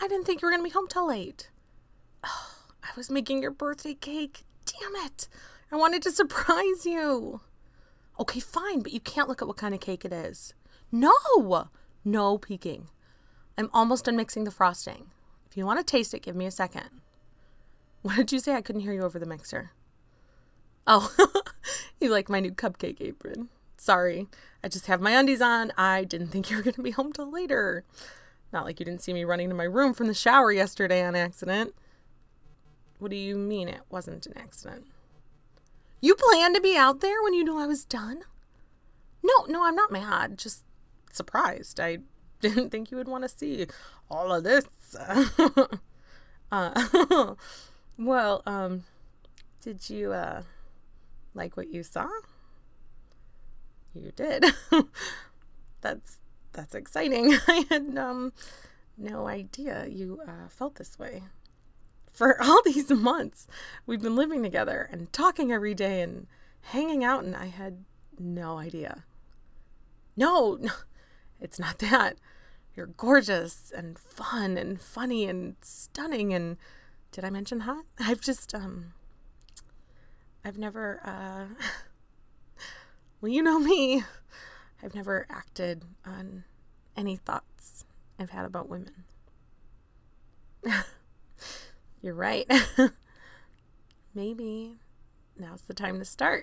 didn't think you were going to be home till late. Oh, I was making your birthday cake. Damn it. I wanted to surprise you. Okay, fine, but you can't look at what kind of cake it is. No peeking. I'm almost done mixing the frosting. If you want to taste it, give me a second. What did you say? I couldn't hear you over the mixer. Oh, you like my new cupcake apron. Sorry, I just have my undies on. I didn't think you were going to be home till later. Not like you didn't see me running to my room from the shower yesterday on accident. What do you mean it wasn't an accident? You planned to be out there when you knew I was done? No, I'm not mad. Just surprised. I didn't think you would want to see all of this. Well, did you, like what you saw? You did. That's exciting. I had, no idea you, felt this way. For all these months, we've been living together and talking every day and hanging out, and I had no idea. No, it's not that. You're gorgeous and fun and funny and stunning and, did I mention hot? I've never, well, you know me. I've never acted on any thoughts I've had about women. You're right. Maybe now's the time to start.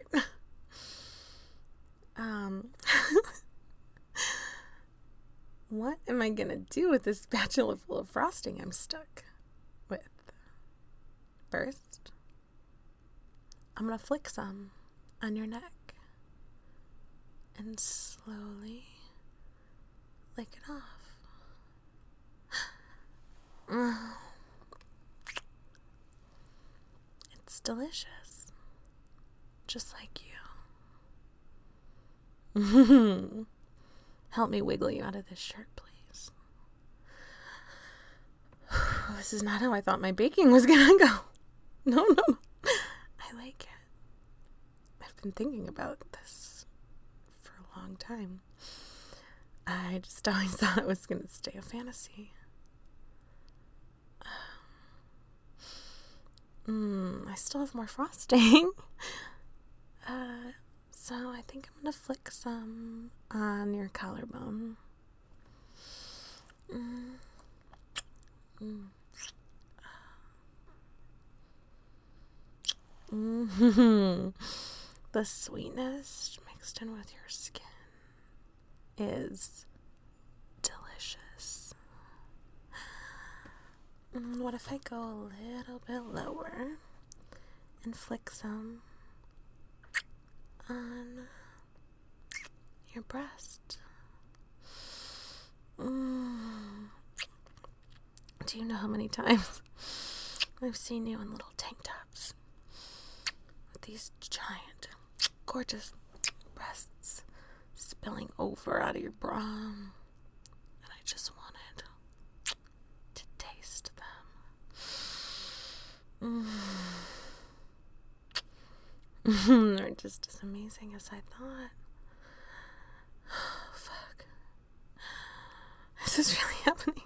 What am I going to do with this spatula full of frosting I'm stuck with? First, I'm going to flick some on your neck and slowly lick it off. It's delicious. Just like you. Help me wiggle you out of this shirt, please. This is not how I thought my baking was gonna go. No. I like it. I've been thinking about this for a long time. I just always thought it was gonna stay a fantasy. I still have more frosting. So I think I'm gonna flick some on your collarbone. The sweetness mixed in with your skin is delicious. What if I go a little bit lower and flick some on your breast? Do you know how many times I've seen you in little tank tops with these giant, gorgeous breasts spilling over out of your bra, and I just wanted to taste them. They're just as amazing as I thought. Oh, fuck. This is really happening.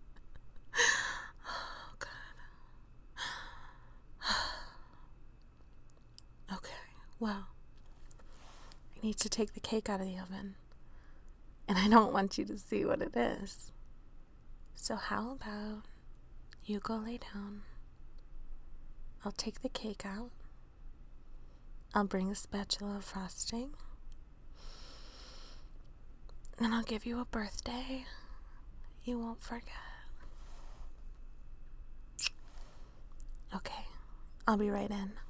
Oh, God. Okay, well, I need to take the cake out of the oven, and I don't want you to see what it is. So how about you go lay down? I'll take the cake out. I'll bring the spatula of frosting. And I'll give you a birthday you won't forget. Okay, I'll be right in.